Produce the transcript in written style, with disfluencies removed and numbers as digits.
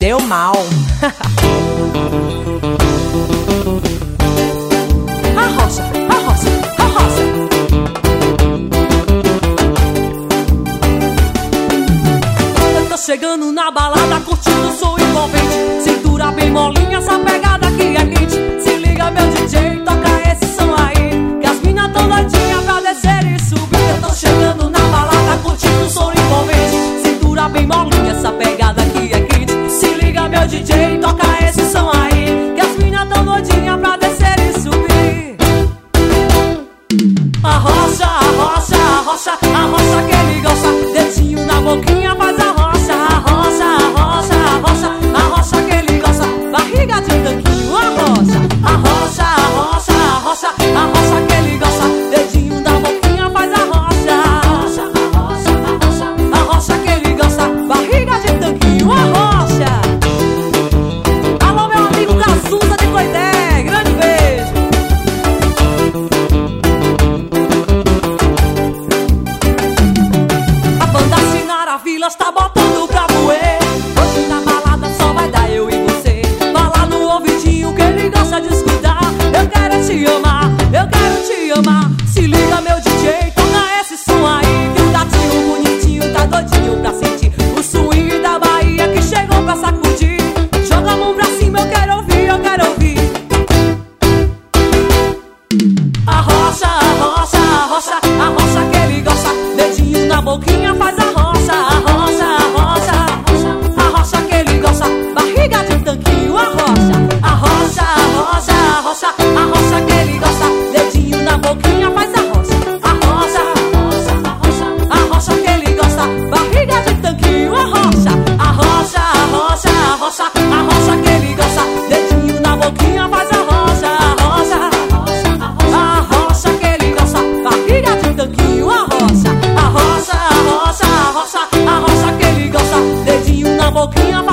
deu mal. A roça, a roça, a roça. Eu tô chegando na balada, curtindo, sou envolvente. Cintura bem molinha, essa pegada aqui é quente. Se liga meu DJ, toca esse som aí, que as minas tão doidinhas pra descer e subir. Eu tô chegando na balada, curtindo, sou envolvente. Cintura bem molinha, essa pegada aqui é quente. Se liga meu DJ, toca esse som aí, que as minas tão doidinhas pra descer e subir. A rocha, a rocha, a rocha, a rocha que ele gosta. Dedinho na boquinha faz a rocha, a rocha, a rocha, a rocha, a rocha que ele gosta. Barriga de tanquinho, a rocha, a rocha, a rocha, a rocha, a rocha que ele gosta. Dedinho na boquinha faz a rocha, a rocha, a rocha, a rocha, a rocha que ele gosta. Barriga de tanquinho, a rocha. Alô meu amigo Cazuza de Coité, grande beijo. A banda Sinara Vilas tá botando pra moer. Hoje na balada só vai dar eu e você. Fala no ouvidinho que ele gosta de escutar. Eu quero te amar, eu quero te amar. Se liga meu DJ, toca esse som aí, que o gatinho bonitinho tá doidinho pra sentir o swing da Bahia que chegou pra sacudir. Joga a mão pra cima, eu quero ouvir, eu quero ouvir. A rocha, a rocha, a rocha, a rocha que ele gosta. Dedinho na boquinha faz a rocha, a rocha, a rocha, a rocha que ele gosta. Barriga de tanquinho, a rocha, a rocha, a rocha, a rocha, a rocha que ele gosta. Dedinho na boquinha faz a rocha, a rocha, a rocha, a rocha que ele gosta. Barriga de tanquinho, a rocha, a rocha, a rocha, a rocha, a rocha que ele gosta. Dedinho na boquinha faz a rocha, a rocha, a rocha que ele gosta. Barriga de tanquinho, a rocha, a rocha, a rocha, a rocha, a rocha que ele gosta. Dedinho na boquinha.